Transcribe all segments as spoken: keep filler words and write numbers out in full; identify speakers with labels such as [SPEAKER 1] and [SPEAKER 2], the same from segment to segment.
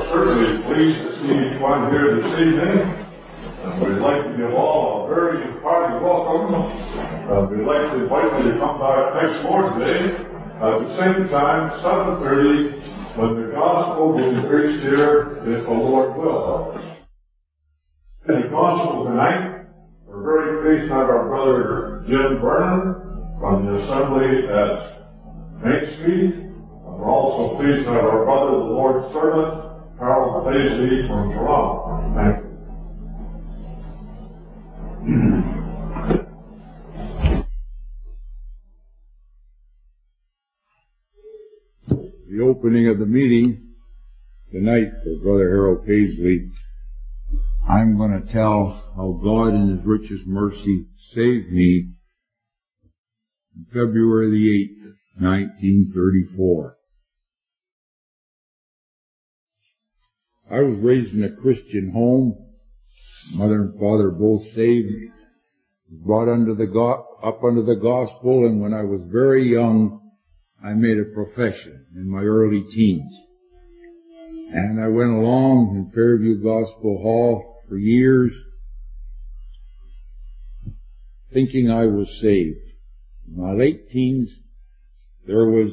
[SPEAKER 1] certainly pleased to see each one here this evening. And we'd like to give all a very hearty welcome. Uh, we'd like to invite you to come back next Lord's Day at the same time, seven thirty, when the gospel will be preached here, if the Lord will help us. In the gospel tonight, we're very pleased to have our brother Jim Vernon from the assembly at Main Street. And we're also pleased to have our brother, the Lord's servant, Harold Paisley from Toronto. Thank you.
[SPEAKER 2] The opening of the meeting tonight for Brother Harold Paisley, I'm going to tell how God in His richest mercy saved me on February the eighth, nineteen thirty-four. I was raised in a Christian home. Mother and father both saved, brought under the go- up under the gospel, and when I was very young, I made a profession in my early teens. And I went along in Fairview Gospel Hall for years, thinking I was saved. In my late teens, there was,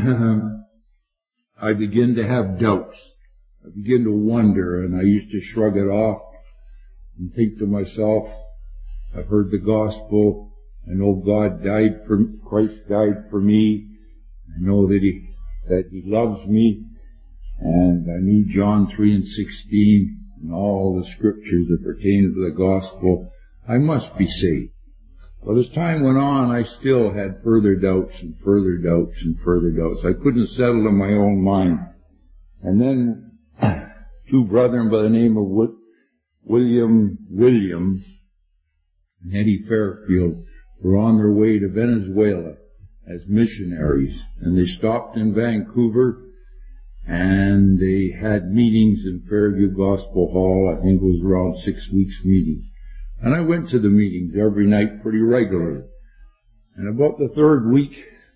[SPEAKER 2] I began to have doubts. I began to wonder, and I used to shrug it off and think to myself, I've heard the gospel. I know God died for, Christ died for me. I know that He, that He loves me. And I knew John three and sixteen and all the scriptures that pertain to the gospel. I must be saved. But as time went on, I still had further doubts and further doubts and further doubts. I couldn't settle in my own mind. And then two brethren by the name of William Williams and Eddie Fairfield were on their way to Venezuela as missionaries. And they stopped in Vancouver and they had meetings in Fairview Gospel Hall. I think it was around six weeks meetings. And I went to the meetings every night pretty regularly. And about the third week,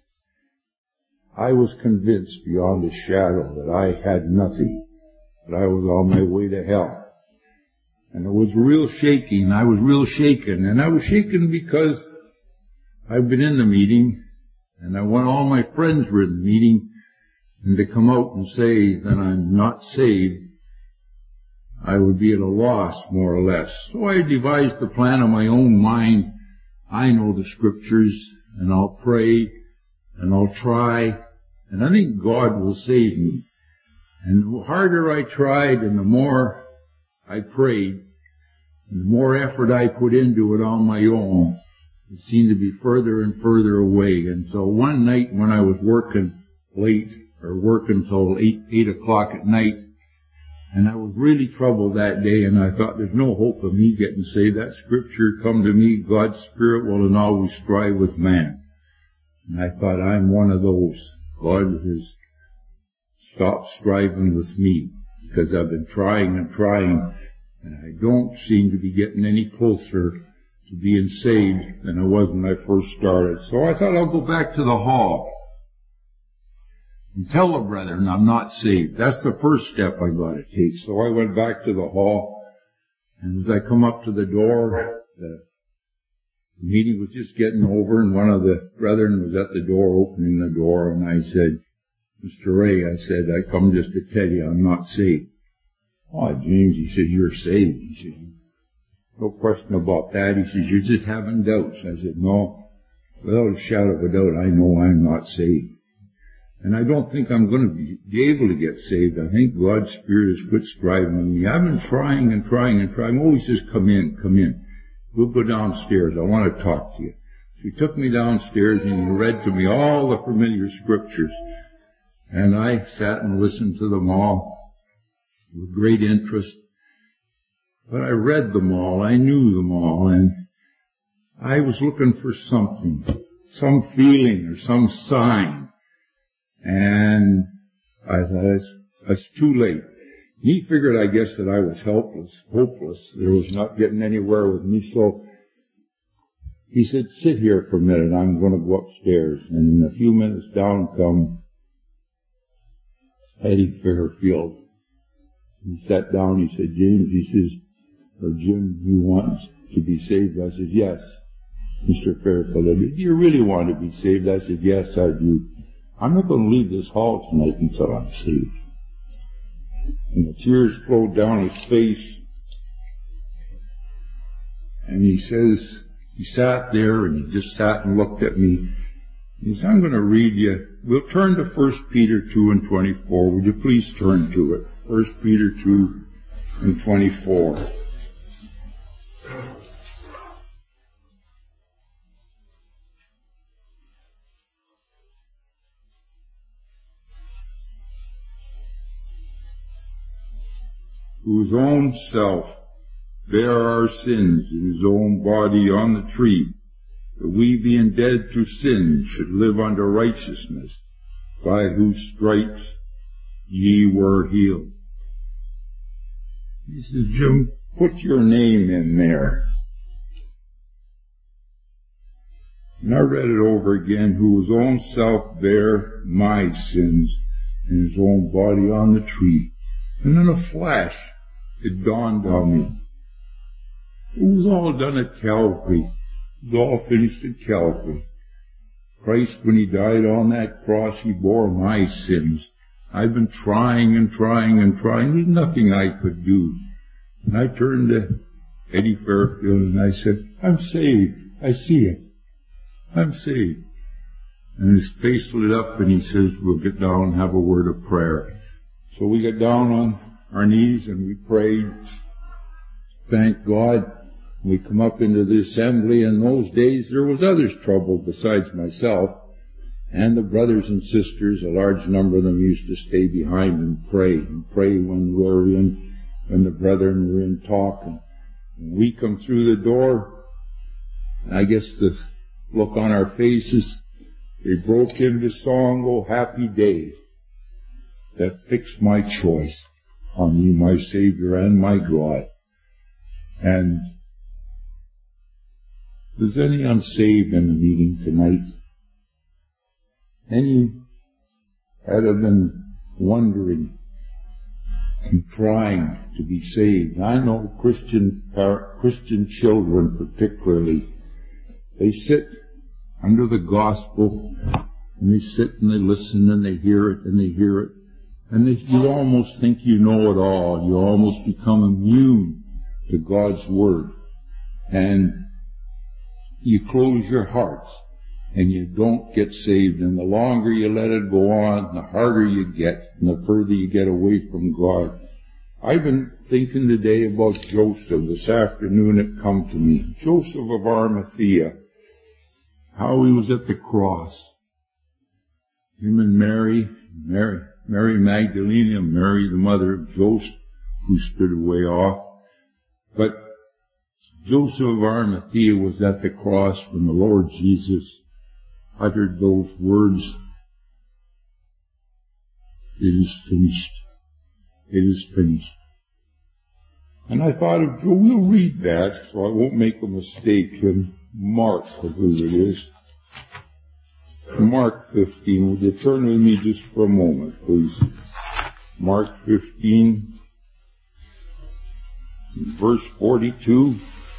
[SPEAKER 2] I was convinced beyond a shadow that I had nothing, that I was on my way to hell. And it was real shaking. I was real shaken. And I was shaken because I've been in the meeting, and I want all my friends were in the meeting, and to come out and say that I'm not saved, I would be at a loss, more or less. So I devised the plan of my own mind. I know the scriptures, and I'll pray, and I'll try, and I think God will save me. And the harder I tried, and the more I prayed, and the more effort I put into it on my own, it seemed to be further and further away. And so one night when I was working late, or working till eight, eight o'clock at night, and I was really troubled that day, and I thought, there's no hope of me getting saved. That scripture come to me, God's Spirit will not always strive with man. And I thought, I'm one of those. God has stopped striving with me, because I've been trying and trying, and I don't seem to be getting any closer to being saved than I was when I first started. So I thought I'll go back to the hall and tell the brethren I'm not saved. That's the first step I got to take. So I went back to the hall, and as I come up to the door, the meeting was just getting over, and one of the brethren was at the door, opening the door, and I said, Mister Ray, I said, I come just to tell you I'm not saved. Oh, James, he said, you're saved. He said, no question about that. He says, you're just having doubts. I said, no, without a shadow of a doubt, I know I'm not saved. And I don't think I'm going to be, be able to get saved. I think God's Spirit has quit striving with me. I've been trying and trying and trying. Oh, he says, come in, come in. We'll go downstairs. I want to talk to you. So he took me downstairs and he read to me all the familiar scriptures. And I sat and listened to them all with great interest. But I read them all. I knew them all. And I was looking for something, some feeling or some sign. And I thought, it's, it's too late. He figured, I guess, that I was helpless, hopeless. There was not getting anywhere with me. So he said, sit here for a minute. I'm going to go upstairs. And in a few minutes down come Eddie Fairfield He sat down, he said, James, he says, or Jim, you want to be saved? I said, yes. Mister Fairfield, do you really want to be saved? I said, yes, I do. I'm not going to leave this hall tonight until I'm saved. And the tears flowed down his face. And he says, he sat there and he just sat and looked at me. He says, I'm going to read you. We'll turn to First Peter two and twenty-four. Would you please turn to it? First Peter two and twenty-four. Whose own self bare our sins in his own body on the tree, that we being dead to sin should live unto righteousness, by whose stripes ye were healed. He says, Jim, put your name in there. And I read it over again, whose own self bare my sins in his own body on the tree. And in a flash, it dawned on me. It was all done at Calvary. It was all finished at Calvary. Christ, when he died on that cross, he bore my sins. I've been trying and trying and trying. There's nothing I could do. And I turned to Eddie Fairfield and I said, I'm saved. I see it. I'm saved. And his face lit up and he says, we'll get down and have a word of prayer. So we got down on our knees and we prayed. Thank God. We come up into the assembly. In those days there was others troubled besides myself. And the brothers and sisters, a large number of them used to stay behind and pray. And pray when we were in, when the brethren were in talk. And we come through the door. And I guess the look on our faces, they broke into song, Oh Happy Day, that fixed my choice on you, my Savior and my God. And is any unsaved in the meeting tonight? Any that have been wondering and trying to be saved? I know Christian Christian children particularly, they sit under the gospel and they sit and they listen and they hear it and they hear it. And they, you almost think you know it all. You almost become immune to God's Word. And you close your hearts and you don't get saved. And the longer you let it go on, the harder you get and the further you get away from God. I've been thinking today about Joseph. This afternoon it come to me. Joseph of Arimathea. How he was at the cross. Him and Mary, Mary, Mary Magdalene, Mary the mother of Joseph, who stood way off. But Joseph of Arimathea was at the cross when the Lord Jesus uttered those words, it is finished. It is finished. And I thought of, Joe, we'll read that so I won't make a mistake in Mark, I believe it is. Mark fifteen. Would you turn with me just for a moment, please? Mark fifteen, verse forty-two.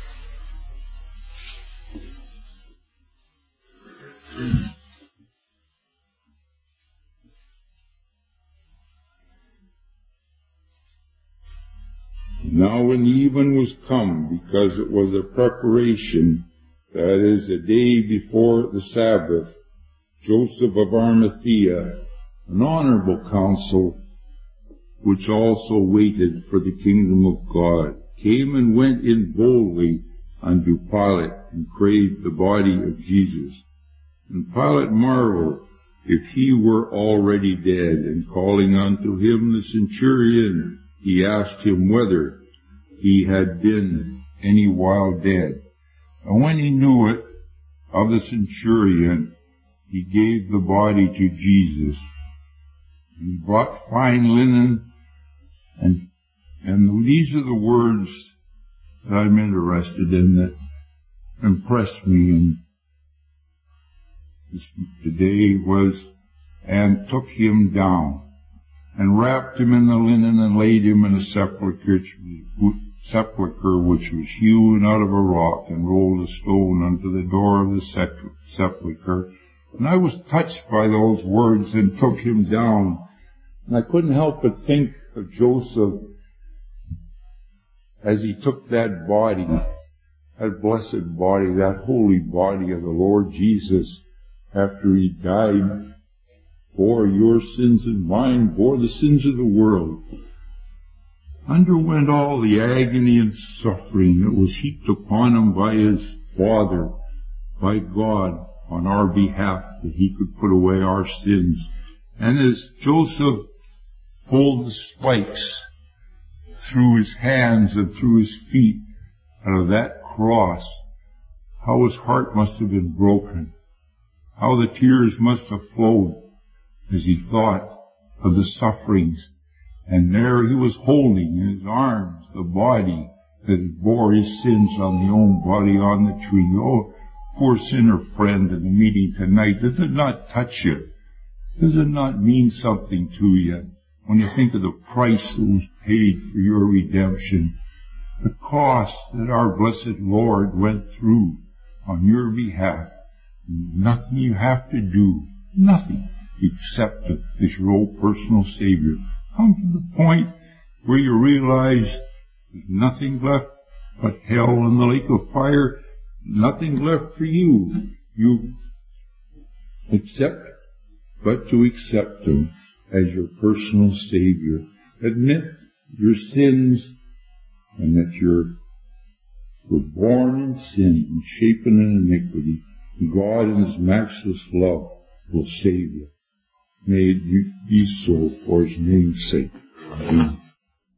[SPEAKER 2] Now when even was come, because it was a preparation, that is, a day before the Sabbath, Joseph of Arimathea, an honorable counsel, which also waited for the kingdom of God, came and went in boldly unto Pilate, and craved the body of Jesus. And Pilate marveled if he were already dead, and calling unto him the centurion, he asked him whether he had been any while dead. And when he knew it of the centurion, he gave the body to Jesus. And he brought fine linen, and and these are the words that I'm interested in that impressed me in this today was, and took him down, and wrapped him in the linen, and laid him in a sepulchre, sepulchre which was hewn out of a rock, and rolled a stone unto the door of the sepulchre. And I was touched by those words, and took him down. And I couldn't help but think of Joseph as he took that body, that blessed body, that holy body of the Lord Jesus, after he died, bore your sins and mine, bore the sins of the world, underwent all the agony and suffering that was heaped upon him by his Father, by God, on our behalf, that he could put away our sins. And as Joseph pulled the spikes through his hands and through his feet out of that cross, how his heart must have been broken, how the tears must have flowed as he thought of the sufferings. And there he was holding in his arms the body that bore his sins on the own body on the tree. Oh, poor sinner friend in the meeting tonight, does it not touch you? Does it not mean something to you when you think of the price that was paid for your redemption? The cost that our blessed Lord went through on your behalf. Nothing you have to do, nothing, except as your own personal Savior. Come to the point where you realize there's nothing left but hell and the lake of fire, nothing left for you. You accept, but to accept Him as your personal Savior. Admit your sins, and that you're were born in sin and shapen in iniquity. God in His matchless love will save you. May it be so for His name's sake. Amen.